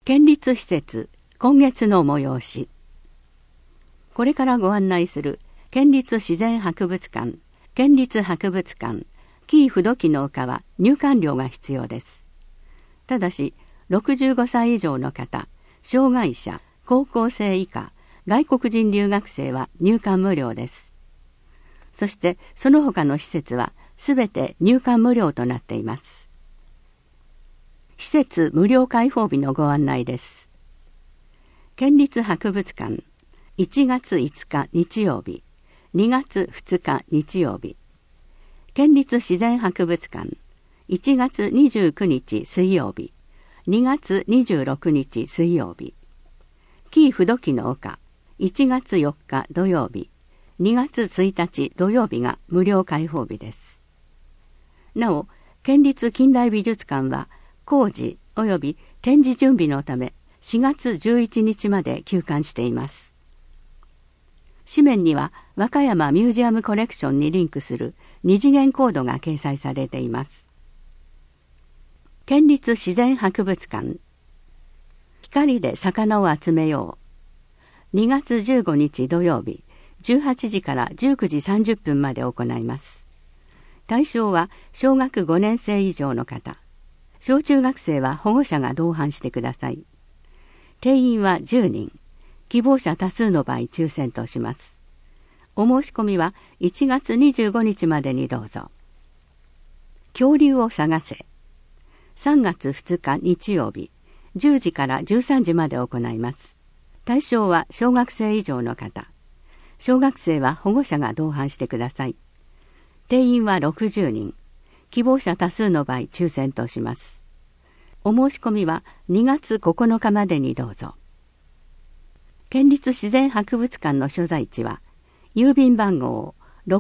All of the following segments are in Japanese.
県立施設今月の催し。これからご案内する県立自然博物館、県立博物館、紀伊不土記の丘は入館料が必要です。ただし、65歳以上の方、障害者、高校生以下、外国人留学生は入館無料です。そしてその他の施設はすべて入館無料となっています。施設無料開放日のご案内です。県立博物館、1月5日日曜日、2月2日日曜日。県立自然博物館、1月29日水曜日、2月26日水曜日。紀伊不土記の丘、1月4日土曜日、2月1日土曜日が無料開放日です。なお、県立近代美術館は工事及び展示準備のため4月11日まで休館しています。紙面には和歌山ミュージアムコレクションにリンクする二次元コードが掲載されています。県立自然博物館、光で魚を集めよう。2月15日土曜日、18時から19時30分まで行います。対象は小学5年生以上の方。小中学生は保護者が同伴してください。定員は10人。希望者多数の場合抽選とします。お申し込みは1月25日までにどうぞ。恐竜を探せ。3月2日日曜日、10時から13時まで行います。対象は小学生以上の方。小学生は保護者が同伴してください。定員は60人。希望者多数の場合抽選とします。お申し込みは2月9日までにどうぞ。県立自然博物館の所在地は郵便番号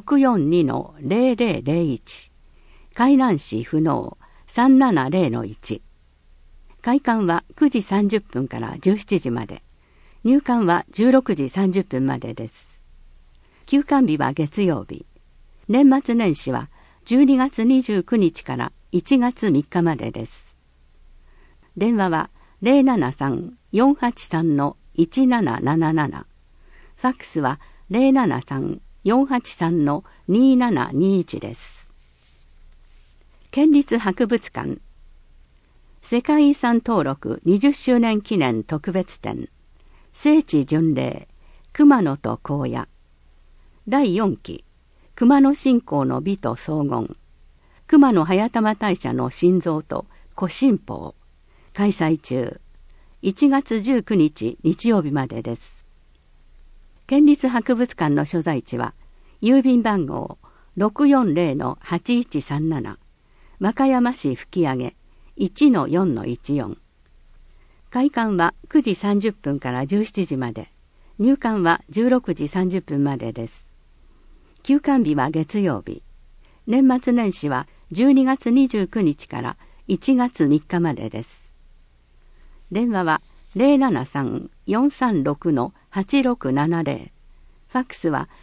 642-0001 海南市府納 370-1。開館は9時30分から17時まで。入館は16時30分までです。休館日は月曜日。年末年始は12月29日から1月3日までです。電話は 073-483-1777。ファックスは 073-483-2721 です。県立博物館、世界遺産登録20周年記念特別展、聖地巡礼、熊野と荒野。第4期、熊野信仰の美と荘厳、熊野早玉大社の心臓と古神宝、開催中。1月19日日曜日までです。県立博物館の所在地は郵便番号 640-8137 和歌山市吹上 1-4-14。開館は9時30分から17時まで。入館は16時30分までです。休館日は月曜日。年末年始は12月29日から1月3日までです。電話は 073-436-8670。ファックスは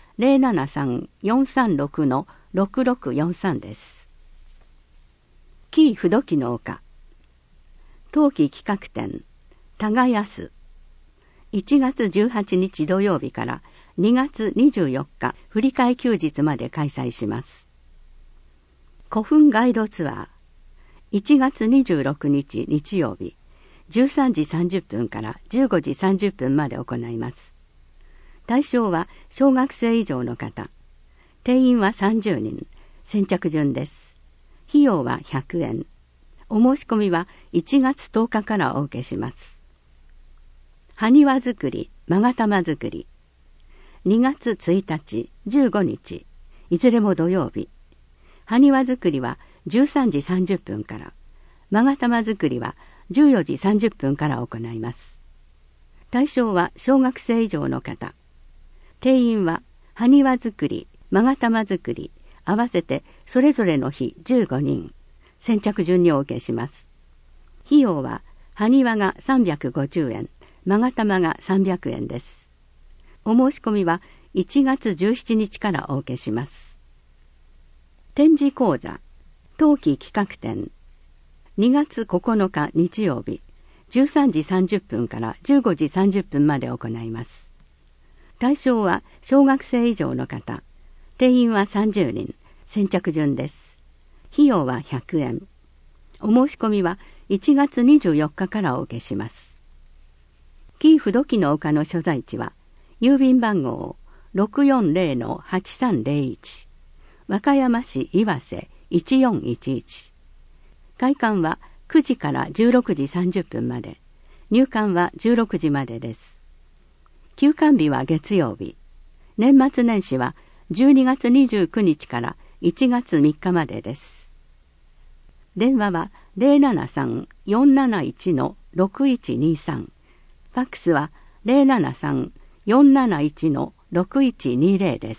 073-436-6643 です。紀伊不土記の丘、冬季企画展、耕す。1月18日土曜日から2月24日振り替え休日まで開催します。古墳ガイドツアー、1月26日日曜日、13時30分から15時30分まで行います。対象は小学生以上の方。定員は30人。先着順です。費用は100円。お申し込みは1月10日からお受けします。埴輪作り、勾玉作り。2月1日、15日、いずれも土曜日。埴輪作りは13時30分から。勾玉作りは14時30分から行います。対象は小学生以上の方。定員は埴輪作り、勾玉作り、合わせてそれぞれの日15人。先着順にお受けします。費用は埴輪が350円、勾玉が300円です。お申し込みは1月17日からお受けします。展示講座、冬季企画展、2月9日日曜日、 13時30分から15時30分まで行います。対象は小学生以上の方。定員は30人。先着順です。費用は100円。お申し込みは1月24日からお受けします。紀伊不土記の丘の所在地は、郵便番号 640-8301 和歌山市岩瀬1411。開館は9時から16時30分まで、入館は16時までです。休館日は月曜日。年末年始は12月29日から1月3日までです。電話は 073-471-6123。ファックスは 073-471-6120 です。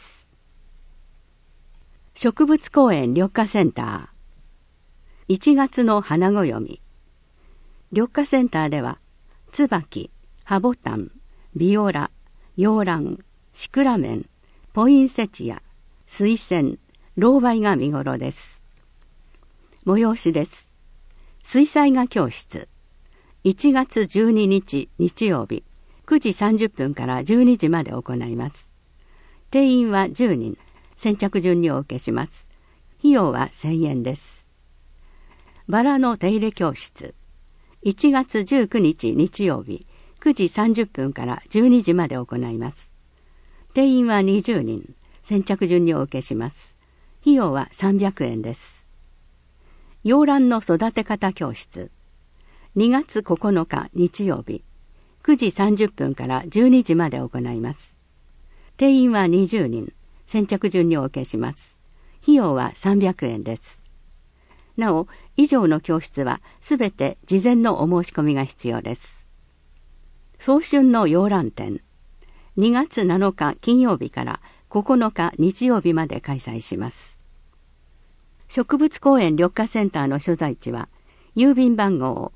植物公園緑化センター。1月の花暦。緑化センターでは、椿、ハボタン、ビオラ、洋蘭、シクラメン、ポインセチア、水仙、ロウバイが見頃です。催しです。水彩画教室。1月12日日曜日、9時30分から12時まで行います。定員は10人、先着順にお受けします。費用は1000円です。バラの手入れ教室。1月19日日曜日、9時30分から12時まで行います。定員は20人、先着順にお受けします。費用は300円です。洋蘭の育て方教室。2月9日日曜日、9時30分から12時まで行います。定員は20人、先着順にお受けします。費用は300円です。なお、以上の教室はすべて事前のお申し込みが必要です。早春の洋蘭展。2月7日金曜日から9日日曜日まで開催します。植物公園緑化センターの所在地は、郵便番号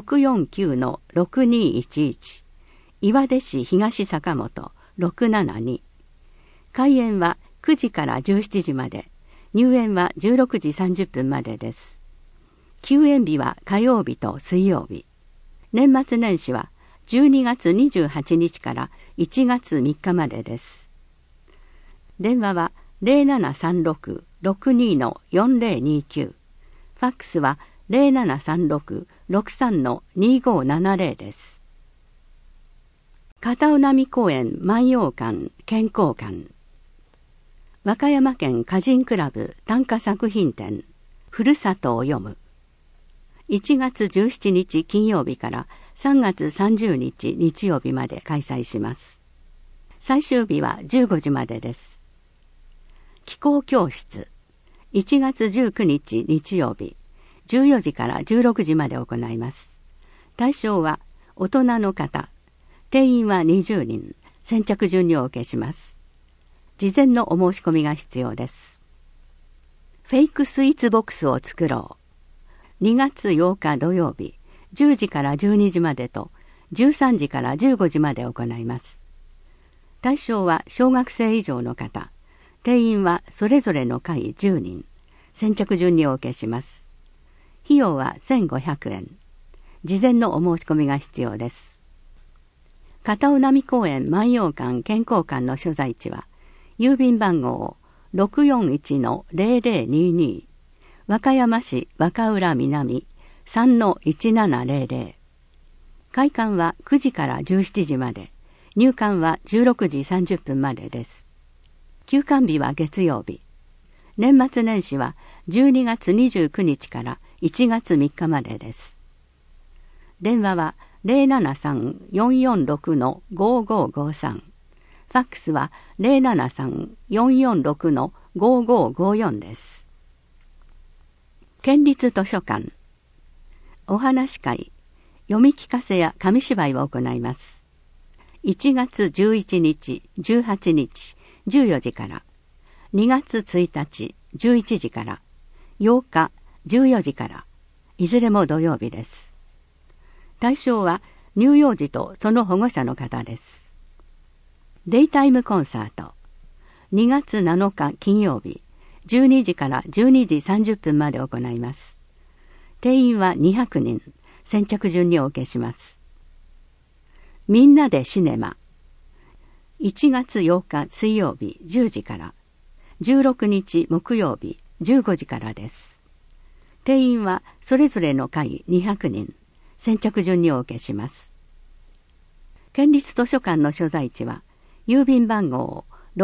649-6211 岩出市東坂本672。開園は9時から17時まで、入園は16時30分までです。休園日は火曜日と水曜日。年末年始は12月28日から1月3日までです。電話は 0736-62-4029。ファックスは 0736-63-2570 です。片尾波公園万葉館健康館。和歌山県歌人クラブ短歌作品展ふるさとを読む。1月17日金曜日から3月30日日曜日まで開催します。最終日は15時までです。気候教室。1月19日日曜日、14時から16時まで行います。対象は大人の方。定員は20人、先着順にお受けします。事前のお申し込みが必要です。フェイクスイーツボックスを作ろう。2月8日土曜日、10時から12時までと、13時から15時まで行います。対象は小学生以上の方。定員はそれぞれの会10人。先着順にお受けします。費用は1500円。事前のお申し込みが必要です。片尾波公園万葉館健康館の所在地は、郵便番号 641-0022 和歌山市和歌浦南 3-1700。開館は9時から17時まで、入館は16時30分までです。休館日は月曜日。年末年始は12月29日から1月3日までです。電話は 073-446-5553。ファックスは 073-446-5554 です。県立図書館。お話会、読み聞かせや紙芝居を行います。1月11日、18日、14時から、2月1日、11時から、8日、14時から、いずれも土曜日です。対象は乳幼児とその保護者の方です。デイタイムコンサート。2月7日金曜日、12時から12時30分まで行います。定員は200人、 先着順にお受けします。みんなでシネマ。1月8日水曜日10時から、16日木曜日15時からです。定員はそれぞれの会200人、先着順にお受けします。県立図書館の所在地は、郵便番号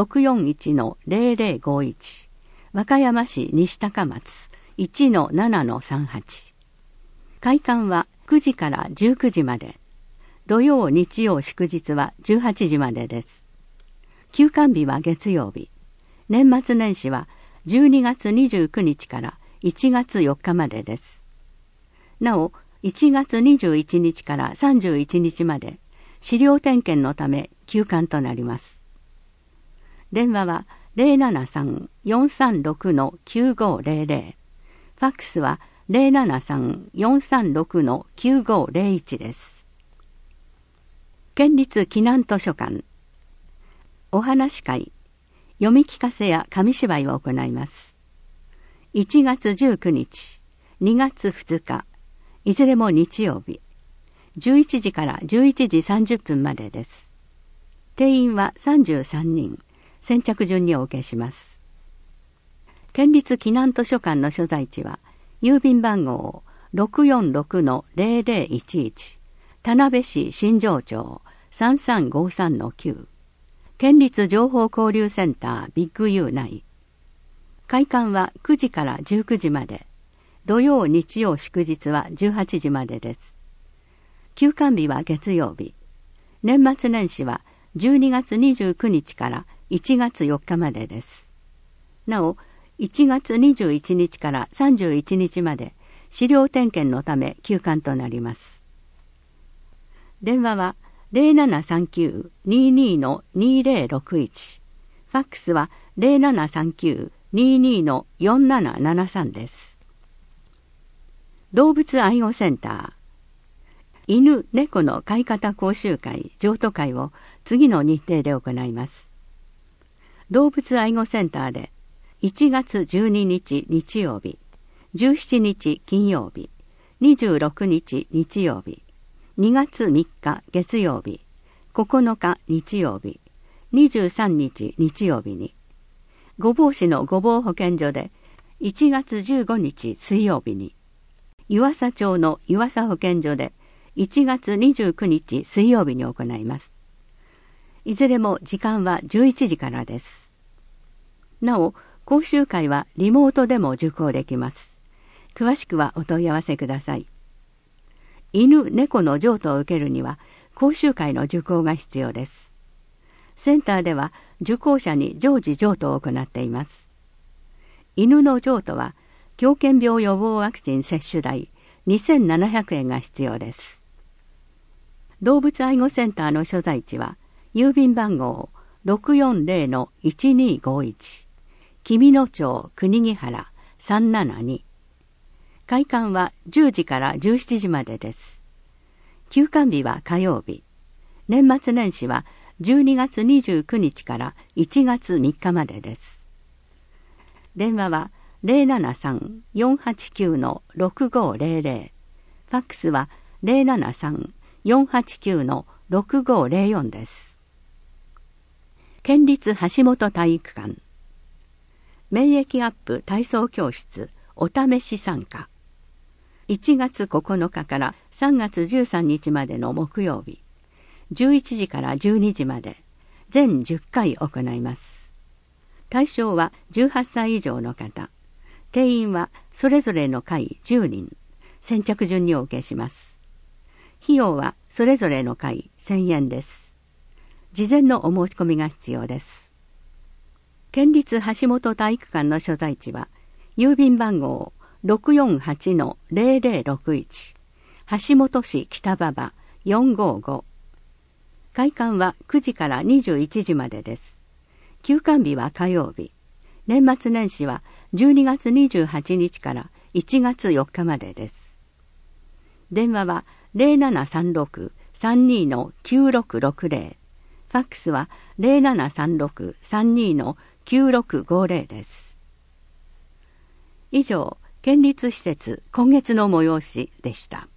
641-0051、和歌山市西高松 1-7-38。開館は9時から19時まで、土曜日曜祝日は18時までです。休館日は月曜日、年末年始は12月29日から1月4日までです。なお、1月21日から31日まで、資料点検のため休館となります。電話は 073-436-9500、ファックスは 073-436-9501 です。県立紀南図書館。お話会、読み聞かせや紙芝居を行います。1月19日、2月2日、いずれも日曜日、11時から11時30分までです。定員は33人、先着順にお受けします。県立紀南図書館の所在地は、郵便番号 646-0011、田辺市新庄町 3353-9、県立情報交流センタービッグ U 内。開館は9時から19時まで、土曜日曜祝日は18時までです。休館日は月曜日、年末年始は12月29日から1月4日までです。なお、1月21日から31日まで資料点検のため休館となります。電話は0739-22-2061、ファックスは 0739-22-4773 です。動物愛護センター。犬・猫の飼い方講習会・譲渡会を次の日程で行います。動物愛護センターで1月12日日曜日、17日金曜日、26日日曜日、2月3日月曜日、9日日曜日、23日日曜日に、御坊市の御坊保健所で1月15日水曜日に、湯浅町の湯浅保健所で1月29日水曜日に行います。いずれも時間は11時からです。なお、講習会はリモートでも受講できます。詳しくはお問い合わせください。犬・猫の譲渡を受けるには講習会の受講が必要です。センターでは受講者に常時譲渡を行っています。犬の譲渡は狂犬病予防ワクチン接種代2700円が必要です。動物愛護センターの所在地は郵便番号 640-1251、紀美野町国木原372。開館は10時から17時までです。休館日は火曜日、年末年始は12月29日から1月3日までです。電話は 073-489-6500、ファックスは 073-489-6504 です。県立橋本体育館。免疫アップ体操教室お試し参加。1月9日から3月13日までの木曜日、11時から12時まで全10回行います。対象は18歳以上の方。定員はそれぞれの会10人、先着順にお受けします。費用はそれぞれの会1000円です。事前のお申し込みが必要です。県立橋本体育館の所在地は郵便番号 648-0061、橋本市北馬場455。開館は9時から21時までです。休館日は火曜日、年末年始は12月28日から1月4日までです。電話は 0736-32-9660、ファックスは 0736-32-9650 です。以上、県立施設今月の催しでした。